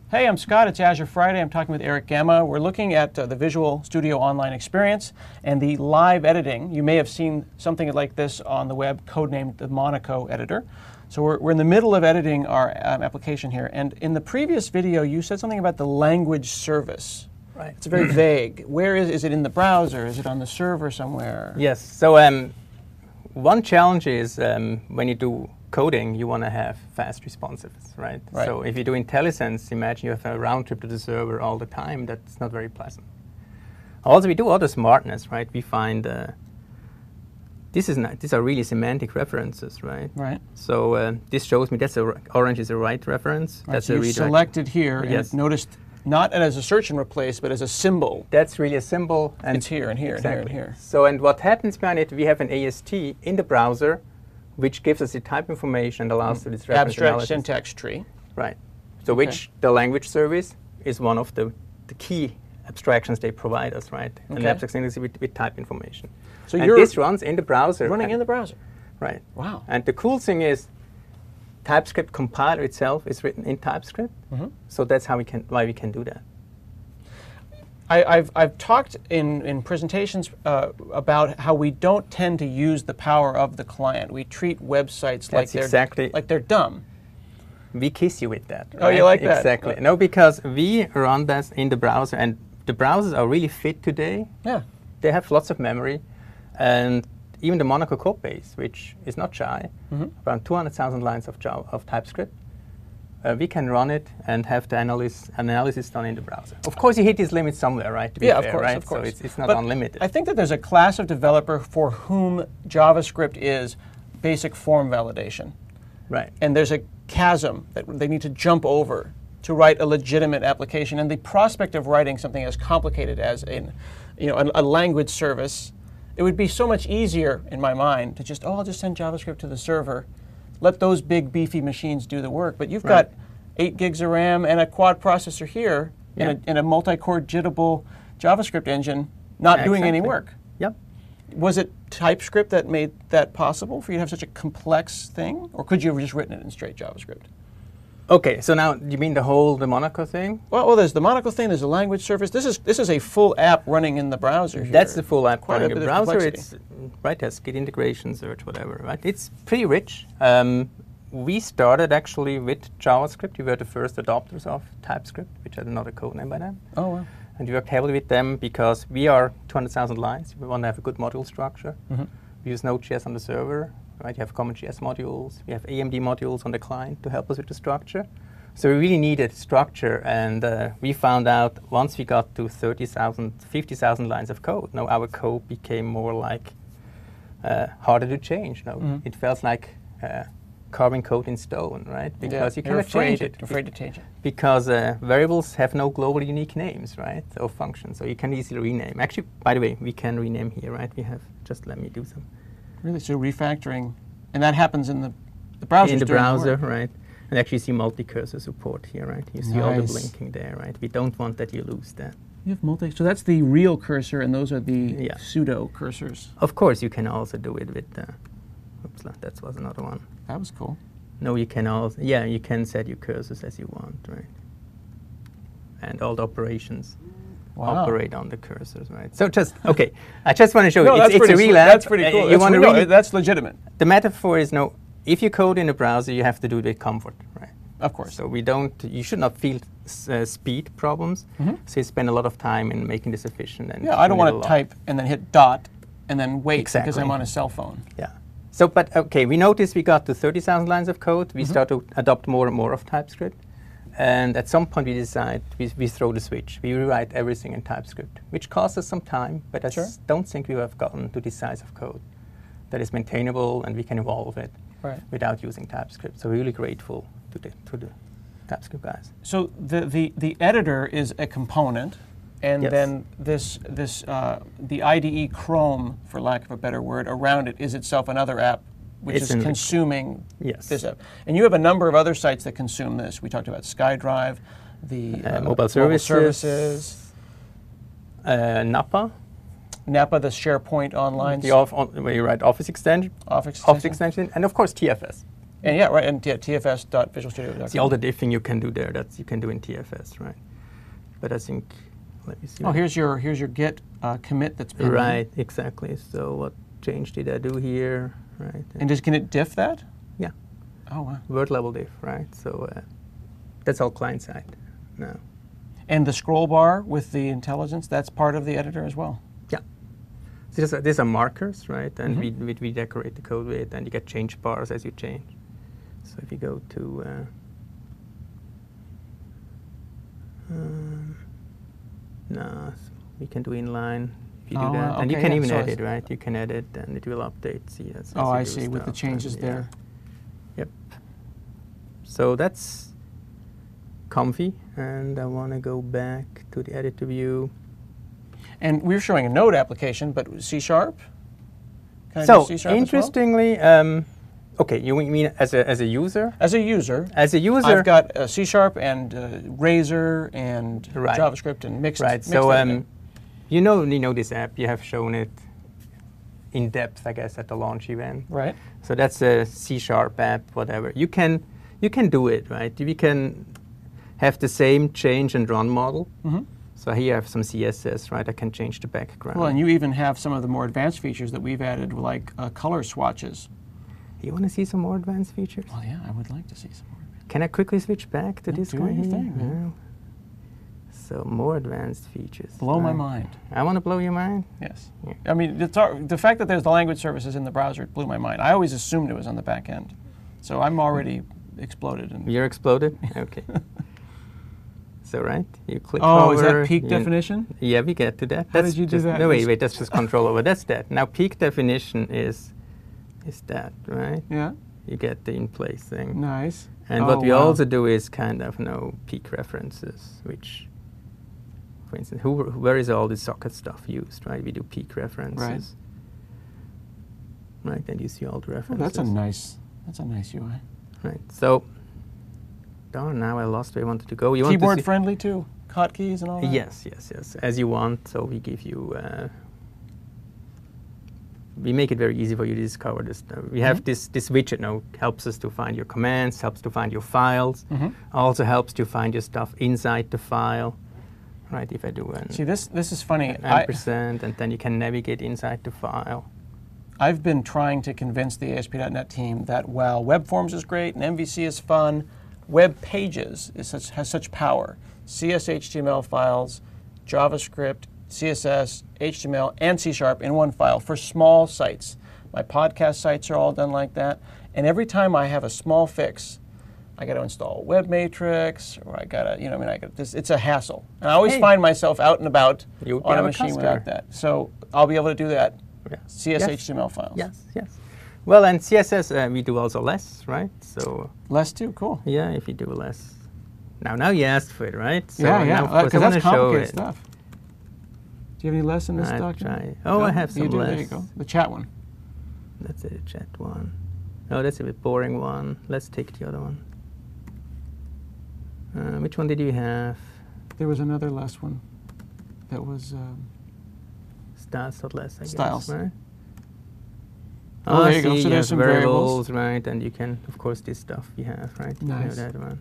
Hey, I'm Scott. It's Azure Friday. I'm talking with Eric Gamma. We're looking at the Visual Studio Online experience and the live editing. You may have seen something like this on the web, codenamed the Monaco editor. So we're in the middle of editing our application here. And in the previous video, you said something about the language service. Right. It's very vague. Where is it in the browser? Is it on the server somewhere? Yes. So one challenge is when you do coding, you want to have fast responsiveness, right? So if you do IntelliSense, imagine you have a round trip to the server all the time. That's not very pleasant. Also, we do other smartness, right? We find these are really semantic references, right? Right. So this shows me orange is a right reference. Right, that's so a you redirect. selected here, Yes. and noticed not as a search and replace, but as a symbol. That's really a symbol. And It's here and here exactly. and here and here. So, and what happens behind it, we have an AST in the browser, which gives us the type information and allows to this reference Abstract analysis. syntax tree. Right. So Okay. which the language service is one of the key abstractions they provide us, right? And Okay. abstract syntax with type information. So and you're this runs in the browser. running in the browser. Right. Wow. And the cool thing is, TypeScript compiler itself is written in TypeScript. Mm-hmm. So that's why we can do that. I've talked in presentations about how we don't tend to use the power of the client. We treat websites like they're dumb. We kiss you with that. Oh, right? you like that? Exactly. No, because we run that in the browser, and the browsers are really fit today. Yeah. They have lots of memory, and even the Monaco code base, which is not shy, around 200,000 lines of TypeScript. We can run it and have the analysis done in the browser. Of course, you hit this limit somewhere, right? To be fair, of course, right? of course. So it's not But unlimited. I think that there's a class of developer for whom JavaScript is basic form validation. Right. And there's a chasm that they need to jump over to write a legitimate application. And the prospect of writing something as complicated as a language service, it would be so much easier in my mind to just, I'll just send JavaScript to the server. Let those big beefy machines do the work. But you've got 8 gigs of RAM and a quad processor here in a multi-core jittable JavaScript engine not doing any work. Yep. Was it TypeScript that made that possible for you to have such a complex thing? Or could you have just written it in straight JavaScript? Okay, so now you mean the Monaco thing? Well, there's the Monaco thing, there's the language service. This is a full app running in the browser here. That's the full app Quite running a in bit the of browser. complexity. It's right, has Git integration, search, whatever, right? It's pretty rich. We started actually with JavaScript. We were the first adopters of TypeScript, which had another code name by then. Oh, wow. And we worked heavily with them because we are 200,000 lines. We want to have a good module structure. We use Node.js on the server, right? You have CommonJS modules. We have AMD modules on the client to help us with the structure. So we really needed structure, and we found out once we got to 30,000, 50,000 lines of code, now our code became more like harder to change. It felt like carving code in stone, right? Because you cannot change it. You're afraid to change it. Because variables have no global unique names, right? Or functions, so you can easily rename. Actually, by the way, we can rename here, right? We have, just let me do some. Really? So refactoring, and that happens in the browser. In the browser, right? And actually see multi-cursor support here, right? You see all the Nice. blinking there, right? We don't want that you lose that. You have so that's the real cursor, and those are the Yeah. pseudo cursors. Of course, you can also do it with, oops, that was another one. That was cool. No, you can also, you can set your cursors as you want, right? And all the operations operate on the cursors, right? So okay, I just want to show you, it's a real app. That's pretty cool. You want to really, that's legitimate. the metaphor is, if you code in a browser, you have to do it with comfort, right? Of course. So you should not feel speed problems. So you spend a lot of time in making this efficient. And I don't want to type and then hit dot and then wait Exactly. because I'm on a cell phone. Yeah. So, but okay, we noticed we got to 30,000 lines of code. We start to adopt more and more of TypeScript. And at some point we decide we throw the switch. We rewrite everything in TypeScript, which costs us some time, but I don't think we have gotten to this size of code that is maintainable and we can evolve it without using TypeScript. So we're really grateful to the TypeScript guys. So the editor is a component, and then the IDE Chrome, for lack of a better word, around it is itself another app which is consuming this app. And you have a number of other sites that consume this. We talked about SkyDrive, the mobile services. Napa. Napa, the SharePoint Online. Where you write Office extension. Office extension. And of course TFS. And yeah, right, and tfs.visualstudio.com. See all the diffing you can do there. That's you can do in TFS, right? But I think, let me see. Oh, here's your Git commit that's pending. Right, exactly. So what change did I do here, right? And can it diff that? Yeah. Oh wow. Word level diff, right? So that's all client side now. And the scroll bar with the intelligence, that's part of the editor as well. Yeah. So these are markers, right? And we decorate the code with, and you get change bars as you change. So if you go to no, we can do inline if you do that, okay, and you can even so edit, right? You can edit, and it will update. See, that's I see with the changes there. Yep. So that's comfy, and I want to go back to the editor view. And we're showing a Node application, but C#? Can I So do C# interestingly, okay, you mean as a user? As a user. As a user, I've got C# and Razor and Right. JavaScript and mixed. Right. mixed So editing. you know this app. You have shown it in depth, I guess, at the launch event. Right. So that's a C# app, whatever. You can do it, right? You can have the same change and run model. Mm-hmm. So here I have some CSS, right? I can change the background. Well, and you even have some of the more advanced features that we've added, like color swatches. You want to see some more advanced features? Well, yeah, I would like to see some more advanced. Can I quickly switch back to this do guy your here? thing, man. No. So more advanced features. Blow my right? mind. I want to blow your mind? Yes. Yeah. I mean, the fact that there's the language services in the browser blew my mind. I always assumed it was on the back end. So I'm already exploded. And You're exploded? Okay. So, right, you click oh, over. is that peak definition? Yeah, we get to that. How did you do just, that? No, wait, that's just control over. That's that. Now, peak definition is that, right? Yeah. You get the in-place thing. Nice. And what we also do is kind of peak references, which, for instance, where is all this socket stuff used, right? We do peak references. Right, and you see all the references. Oh, that's a nice UI. Right, so, darn, now I lost where I wanted to go. You Keyboard want to friendly too? Hotkeys and all that? Yes, as you want. So we give you, we make it very easy for you to discover this. We have this widget now, helps us to find your commands, helps to find your files, also helps to find your stuff inside the file. Right, if I do See, this is funny. ampersand, and then you can navigate inside the file. I've been trying to convince the ASP.NET team that while web forms is great and MVC is fun, web pages has such power. CS/HTML files, JavaScript, CSS, HTML, and C# in one file for small sites. My podcast sites are all done like that. And every time I have a small fix, I got to install WebMatrix, or I got to, it's a hassle. And I always find myself out and about on a machine without that. So I'll be able to do that. Yeah. CS/HTML files. Yes. Well, and CSS we do also less, right? So less too, cool. yeah, if you do less. Now you asked for it, right? So yeah, now, of course, I because want that's to show complicated it. stuff. Do you have any less in this document? Try. Oh, I have some you do, less. There you go. The chat one. That's a chat one. Oh, that's a bit boring one. Let's take the other one. Which one did you have? There was another less one. That was Styles.less, I Styles. guess, right? Oh, there you go. See, So you there's have some variables. right? And you can, of course, this stuff you have, right? You Nice. know that one.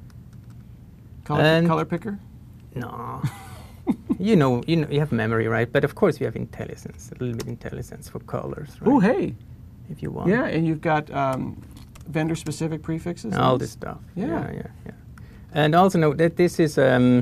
color picker. No. you have memory, right? But of course, you have IntelliSense, a little bit IntelliSense for colors, right? Oh, hey. If you want. Yeah, and you've got vendor-specific prefixes. All this stuff. Yeah. Yeah. And also note that this is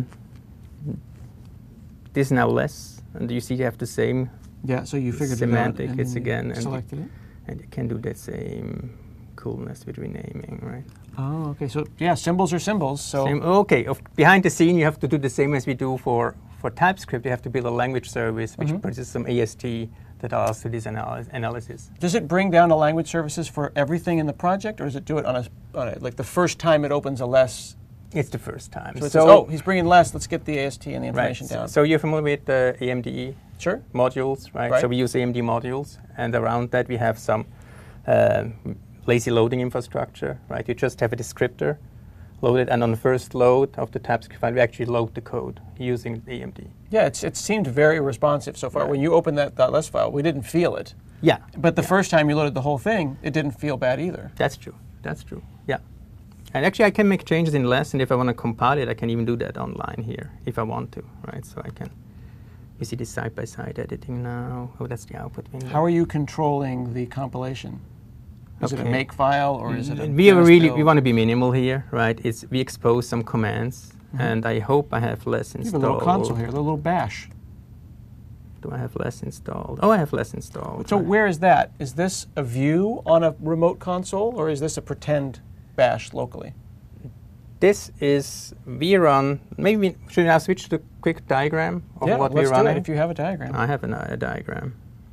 now less, and you see you have the same. Yeah, so you figured semantic. it out. It's again, and selected it. And you can do the same coolness with renaming, right? Oh, okay. So yeah, symbols are symbols. So Okay. Behind the scene, you have to do the same as we do for TypeScript. You have to build a language service which produces some AST that allows to this analysis. Does it bring down the language services for everything in the project, or does it do it on a like the first time it opens a less? It's the first time. So it says, oh, he's bringing less. Let's get the AST and the information down. So you're familiar with the AMD Sure. modules, right? So we use AMD modules, and around that we have some lazy loading infrastructure, right? You just have a descriptor loaded, and on the first load of the TypeScript file, we actually load the code using AMD. Yeah, it seemed very responsive so far. Right. When you opened that .less file, we didn't feel it. Yeah. But the first time you loaded the whole thing, it didn't feel bad either. That's true. That's true. Yeah. And actually, I can make changes in less, and if I want to compile it, I can even do that online here if I want to, right? So I can. You see this side-by-side editing now. Oh, that's the output window. How are you controlling the compilation? Is it a make file or is it a we want to be minimal here, right? We expose some commands, and I hope I have less installed. You have a little console here, a little bash. Do I have less installed? Oh, I have less installed. So where is that? Is this a view on a remote console, or is this a pretend bash locally? This is, we run, maybe should I now switch to the quick diagram of what we're running? Yeah, let's do it if you have a diagram. I have a diagram.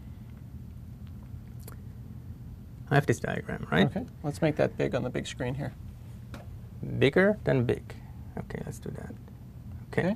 I have this diagram, right? Okay, let's make that big on the big screen here. Bigger than big. Okay, let's do that. Okay. Okay.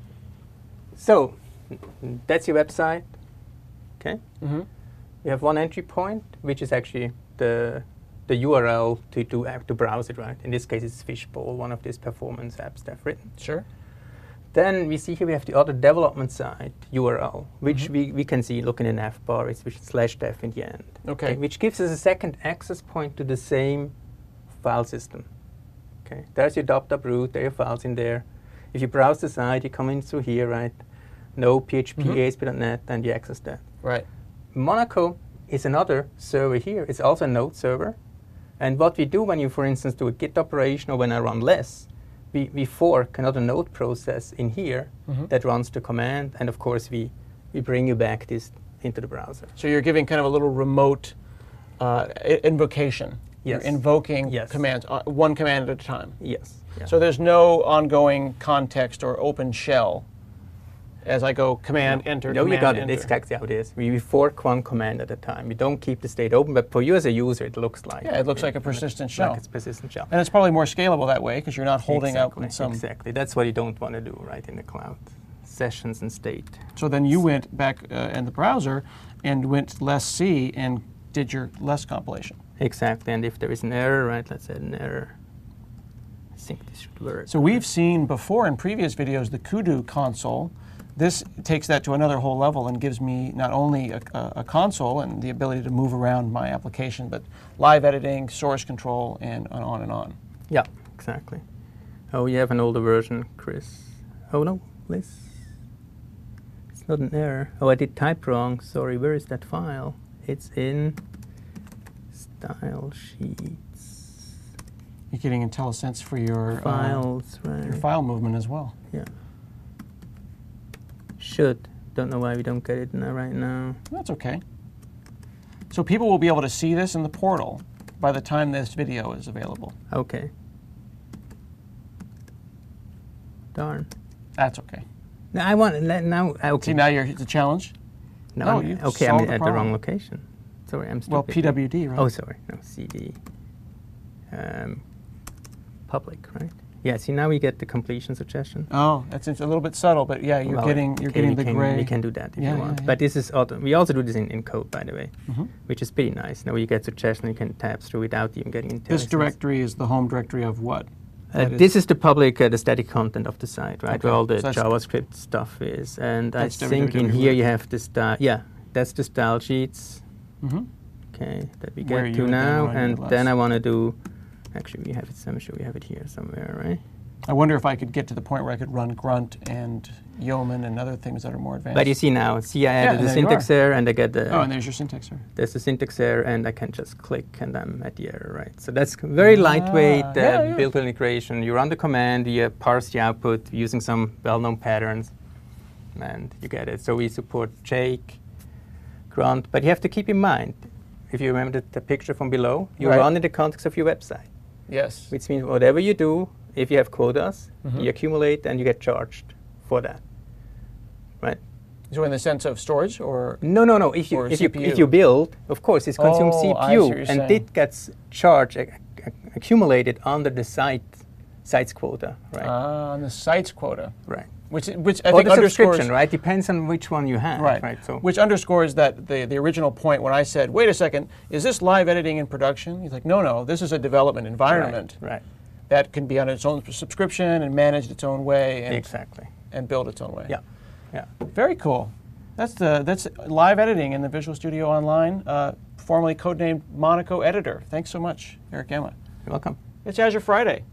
So, that's your website. Okay. Mm-hmm. You have one entry point, which is actually the URL to browse it, right? In this case, it's Fishbowl, one of these performance apps that I've written. Sure. Then we see here we have the other development side URL, which we can see looking in navbar, which is /dev in the end. Okay. Which gives us a second access point to the same file system. Okay. There's your dub root, there are your files in there. If you browse the site, you come in through here, right? No PHP, ASP.NET, and you access that. Right. Monaco is another server here. It's also a node server. And what we do when you, for instance, do a Git operation or when I run less, we fork another node process in here that runs the command, and of course we bring you back this into the browser. So you're giving kind of a little remote invocation. Yes. You're invoking Yes. commands, one command at a time. Yes. Yeah. So there's no ongoing context or open shell as I go command enter. No, you command, got it. enter. It's exactly how it is. We fork one command at a time. We don't keep the state open, but for you as a user, it looks like. Yeah, it looks like a persistent shell. Like it's persistent shell. And it's probably more scalable that way because you're not holding out with some. Exactly. That's what you don't want to do, right, in the cloud. Sessions and state. So then you went back in the browser and went less C and did your less compilation. Exactly. And if there is an error, right, let's add an error. I think this should work. So we've seen before in previous videos the Kudu console. This takes that to another whole level and gives me not only a console and the ability to move around my application, but live editing, source control, and on and on. Yeah, exactly. Oh, you have an older version, Chris. Oh, no, Liz. It's not an error. Oh, I did type wrong. Sorry, where is that file? It's in Style Sheets. You're getting IntelliSense for your Files, right. your file movement as well. Yeah. Should. Don't know why we don't get it right now. That's okay. So people will be able to see this in the portal by the time this video is available. Okay. Darn. That's okay. Now I want now. Okay. See, now it's a challenge. No, you okay, solved I'm the at the problem. wrong location. Sorry, I'm stupid. Well, PWD, right? Oh, sorry. No, CD. Public, right? Yeah. See, now we get the completion suggestion. Oh, it's a little bit subtle, but yeah, you're getting the gray. We can do that if Yeah, you want. yeah. But this is we also do this in code, by the way, which is pretty nice. Now you get suggestion, you can tab through without even getting into This directory is the home directory of what? This is the public, the static content of the site, right? Okay. Where all the So that's JavaScript stuff is. And I That's think in www. here you have the style. Yeah, that's the style sheets. Okay, that we Where get you to would then now. run And your then less. I want to do. Actually, we have it. I'm sure we have it here somewhere, right? I wonder if I could get to the point where I could run Grunt and Yeoman and other things that are more advanced. But you see now, I added the there you syntax are. error, and I get the. Oh, and there's your syntax error. There's the syntax error, and I can just click, and I'm at the error, right? So that's very lightweight yeah. built integration. You run the command, you parse the output using some well-known patterns, and you get it. So we support Jake, Grunt, but you have to keep in mind, if you remember the picture from below, you Right. run in the context of your website, Yes. which means whatever you do, if you have quotas, you accumulate and you get charged for that, right? So in the sense of storage or? No. If Or you CPU. build, of course, it's consumes Oh, I see what CPU, you're and saying. it gets charged, accumulated under the site's quota, right? On the site's quota. Right. Which I Or think the underscores. subscription, right? Depends on which one you have, Right. So Which underscores that the original point when I said, wait a second, is this live editing in production? He's like, no, this is a development environment right. that can be on its own subscription and managed its own way and, Exactly. and build its own way. Yeah. Very cool. That's live editing in the Visual Studio Online, formerly codenamed Monaco Editor. Thanks so much, Eric Gamma. You're welcome. It's Azure Friday.